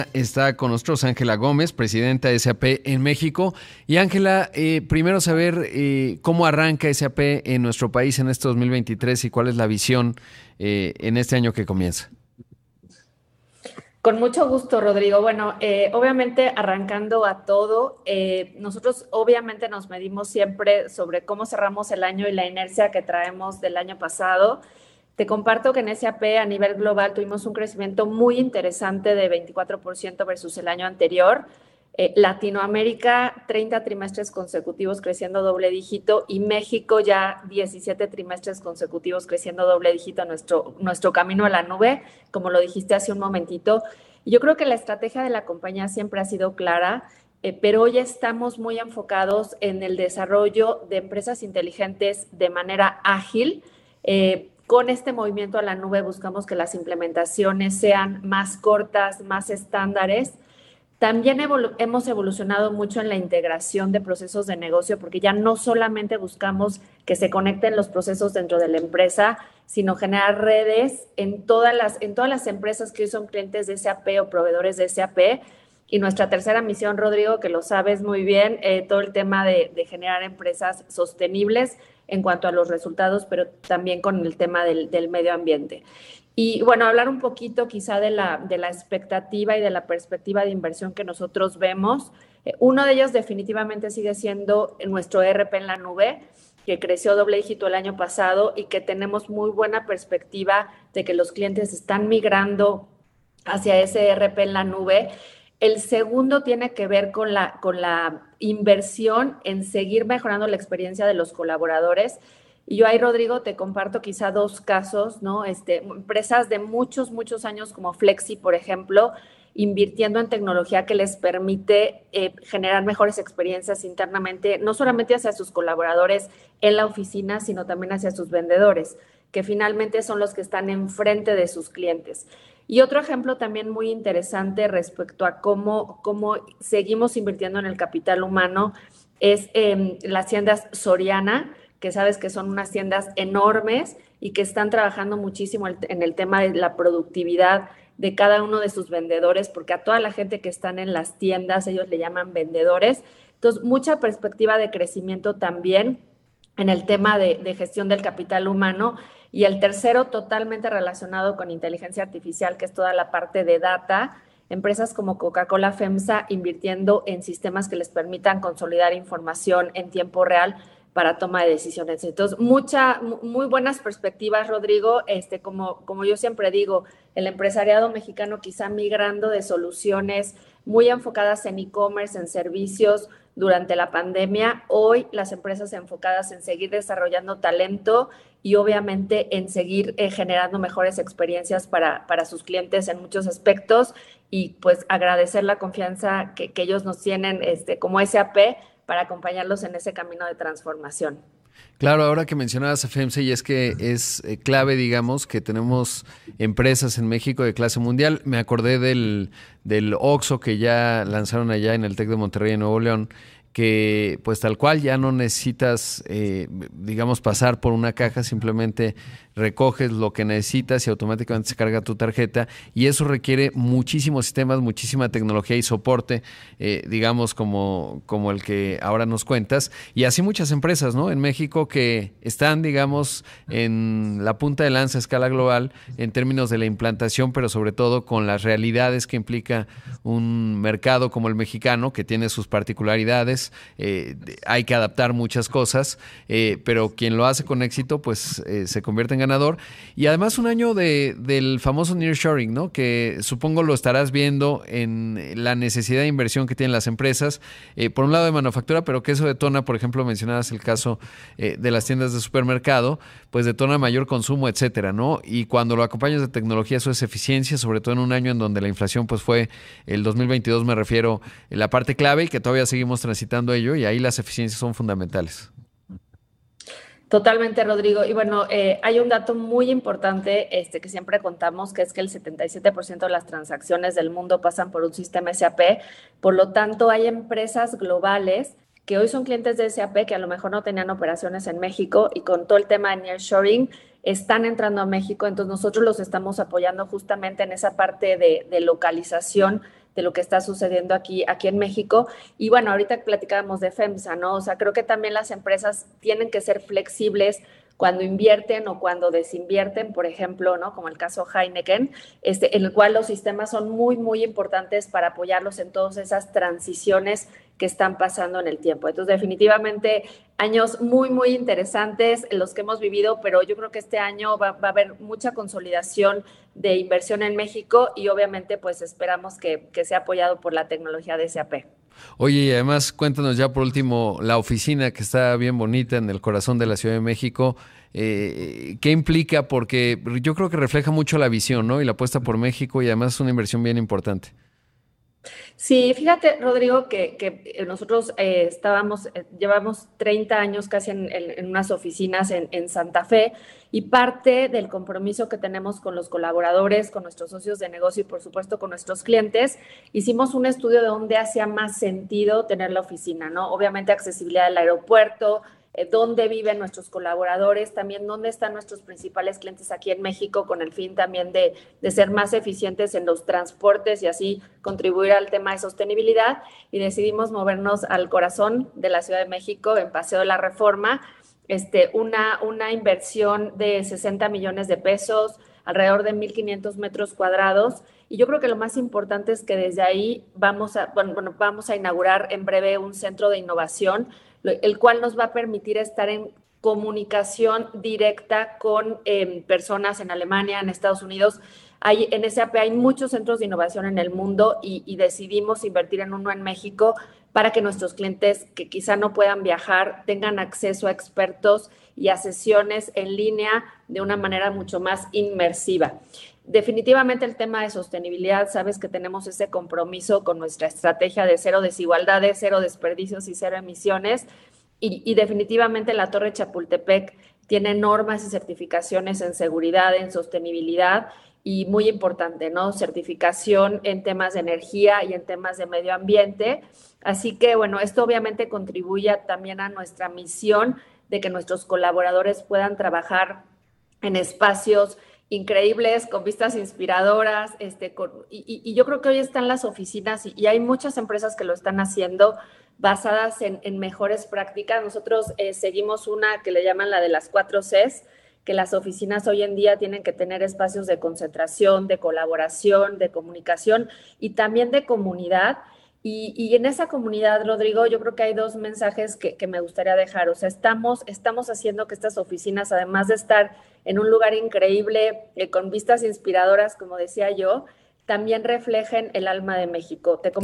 Está con nosotros Ángela Gómez, presidenta de SAP en México. Y Ángela, primero saber cómo arranca SAP en nuestro país en este 2023 y cuál es la visión en este año que comienza. Con mucho gusto, Rodrigo. Bueno, obviamente arrancando a todo, nosotros obviamente nos medimos siempre sobre cómo cerramos el año y la inercia que traemos del año pasado. Te comparto que en SAP a nivel global tuvimos un crecimiento muy interesante de 24% versus el año anterior. Latinoamérica, 30 trimestres consecutivos creciendo doble dígito y México ya 17 trimestres consecutivos creciendo doble dígito, nuestro camino a la nube, como lo dijiste hace un momentito. Yo creo que la estrategia de la compañía siempre ha sido clara, pero hoy estamos muy enfocados en el desarrollo de empresas inteligentes de manera ágil. Con este movimiento a la nube buscamos que las implementaciones sean más cortas, más estándares. También hemos evolucionado mucho en la integración de procesos de negocio, porque ya no solamente buscamos que se conecten los procesos dentro de la empresa, sino generar redes en todas las empresas que hoy son clientes de SAP o proveedores de SAP. Y nuestra tercera misión, Rodrigo, que lo sabes muy bien, todo el tema de generar empresas sostenibles en cuanto a los resultados, pero también con el tema del medio ambiente. Y bueno, hablar un poquito quizá de la expectativa y de la perspectiva de inversión que nosotros vemos. Uno de ellos definitivamente sigue siendo nuestro ERP en la nube, que creció doble dígito el año pasado y que tenemos muy buena perspectiva de que los clientes están migrando hacia ese ERP en la nube. El segundo tiene que ver con la inversión en seguir mejorando la experiencia de los colaboradores. Y yo ahí, Rodrigo, te comparto quizá dos casos, ¿no? Empresas de muchos, muchos años como Flexi, por ejemplo, invirtiendo en tecnología que les permite generar mejores experiencias internamente, no solamente hacia sus colaboradores en la oficina, sino también hacia sus vendedores, que finalmente son los que están enfrente de sus clientes. Y otro ejemplo también muy interesante respecto a cómo seguimos invirtiendo en el capital humano es las tiendas Soriana, que sabes que son unas tiendas enormes y que están trabajando muchísimo en el tema de la productividad de cada uno de sus vendedores, porque a toda la gente que están en las tiendas, ellos le llaman vendedores. Entonces, mucha perspectiva de crecimiento también en el tema de gestión del capital humano. Y el tercero, totalmente relacionado con inteligencia artificial, que es toda la parte de data. Empresas como Coca-Cola FEMSA invirtiendo en sistemas que les permitan consolidar información en tiempo real para toma de decisiones. Entonces, muy buenas perspectivas, Rodrigo. Como yo siempre digo, el empresariado mexicano quizá migrando de soluciones muy enfocadas en e-commerce, en servicios durante la pandemia. Hoy las empresas enfocadas en seguir desarrollando talento y obviamente en seguir generando mejores experiencias para sus clientes en muchos aspectos y pues agradecer la confianza que ellos nos tienen como SAP para acompañarlos en ese camino de transformación. Claro, ahora que mencionabas a FEMSA, y es que es clave, digamos, que tenemos empresas en México de clase mundial. Me acordé del Oxxo que ya lanzaron allá en el TEC de Monterrey, en Nuevo León, que pues tal cual ya no necesitas, digamos, pasar por una caja, simplemente recoges lo que necesitas y automáticamente se carga tu tarjeta, y eso requiere muchísimos sistemas, muchísima tecnología y soporte, digamos, como el que ahora nos cuentas, y así muchas empresas, ¿no? En México que están, digamos, en la punta de lanza a escala global en términos de la implantación, pero sobre todo con las realidades que implica un mercado como el mexicano, que tiene sus particularidades, hay que adaptar muchas cosas, pero quien lo hace con éxito, pues se convierte en ganador. Y además un año del famoso nearshoring, ¿no? Que supongo lo estarás viendo en la necesidad de inversión que tienen las empresas, por un lado de manufactura, pero que eso detona, por ejemplo, mencionabas el caso de las tiendas de supermercado, pues detona mayor consumo, etcétera, ¿no? Y cuando lo acompañas de tecnología, eso es eficiencia, sobre todo en un año en donde la inflación pues fue, el 2022 me refiero, la parte clave, y que todavía seguimos transitando ello, y ahí las eficiencias son fundamentales. Totalmente, Rodrigo. Y bueno, hay un dato muy importante que siempre contamos, que es que el 77% de las transacciones del mundo pasan por un sistema SAP. Por lo tanto, hay empresas globales que hoy son clientes de SAP que a lo mejor no tenían operaciones en México y con todo el tema de nearshoring están entrando a México. Entonces, nosotros los estamos apoyando justamente en esa parte de localización de lo que está sucediendo aquí en México. Y bueno, ahorita platicábamos de FEMSA, ¿no? O sea, creo que también las empresas tienen que ser flexibles cuando invierten o cuando desinvierten, por ejemplo, ¿no? Como el caso Heineken, en el cual los sistemas son muy, muy importantes para apoyarlos en todas esas transiciones que están pasando en el tiempo. Entonces, definitivamente, años muy, muy interesantes los que hemos vivido, pero yo creo que este año va a haber mucha consolidación de inversión en México y obviamente pues esperamos que sea apoyado por la tecnología de SAP. Oye, y además cuéntanos ya por último la oficina que está bien bonita en el corazón de la Ciudad de México. ¿Qué implica? Porque yo creo que refleja mucho la visión, ¿no? Y la apuesta por México y además es una inversión bien importante. Sí, fíjate, Rodrigo, que nosotros llevamos 30 años casi en unas oficinas en Santa Fe y parte del compromiso que tenemos con los colaboradores, con nuestros socios de negocio y por supuesto con nuestros clientes, hicimos un estudio de dónde hacía más sentido tener la oficina, ¿no? Obviamente accesibilidad al aeropuerto, dónde viven nuestros colaboradores, también dónde están nuestros principales clientes aquí en México, con el fin también de ser más eficientes en los transportes y así contribuir al tema de sostenibilidad. Y decidimos movernos al corazón de la Ciudad de México, en Paseo de la Reforma, una inversión de 60 millones de pesos, alrededor de 1,500 metros cuadrados. Y yo creo que lo más importante es que desde ahí vamos a inaugurar en breve un centro de innovación, el cual nos va a permitir estar en comunicación directa con personas en Alemania, en Estados Unidos. En SAP hay muchos centros de innovación en el mundo y decidimos invertir en uno en México para que nuestros clientes que quizá no puedan viajar tengan acceso a expertos y a sesiones en línea de una manera mucho más inmersiva. Definitivamente el tema de sostenibilidad, sabes que tenemos ese compromiso con nuestra estrategia de cero desigualdades, cero desperdicios y cero emisiones. Y definitivamente la Torre Chapultepec tiene normas y certificaciones en seguridad, en sostenibilidad y muy importante, ¿no? Certificación en temas de energía y en temas de medio ambiente. Así que, bueno, esto obviamente contribuye también a nuestra misión de que nuestros colaboradores puedan trabajar en espacios increíbles, con vistas inspiradoras, y yo creo que hoy están las oficinas y hay muchas empresas que lo están haciendo basadas en mejores prácticas. Nosotros seguimos una que le llaman la de las 4 Cs, que las oficinas hoy en día tienen que tener espacios de concentración, de colaboración, de comunicación y también de comunidad. Y en esa comunidad, Rodrigo, yo creo que hay dos mensajes que me gustaría dejar. O sea, estamos haciendo que estas oficinas, además de estar en un lugar increíble, con vistas inspiradoras, como decía yo, también reflejen el alma de México. Te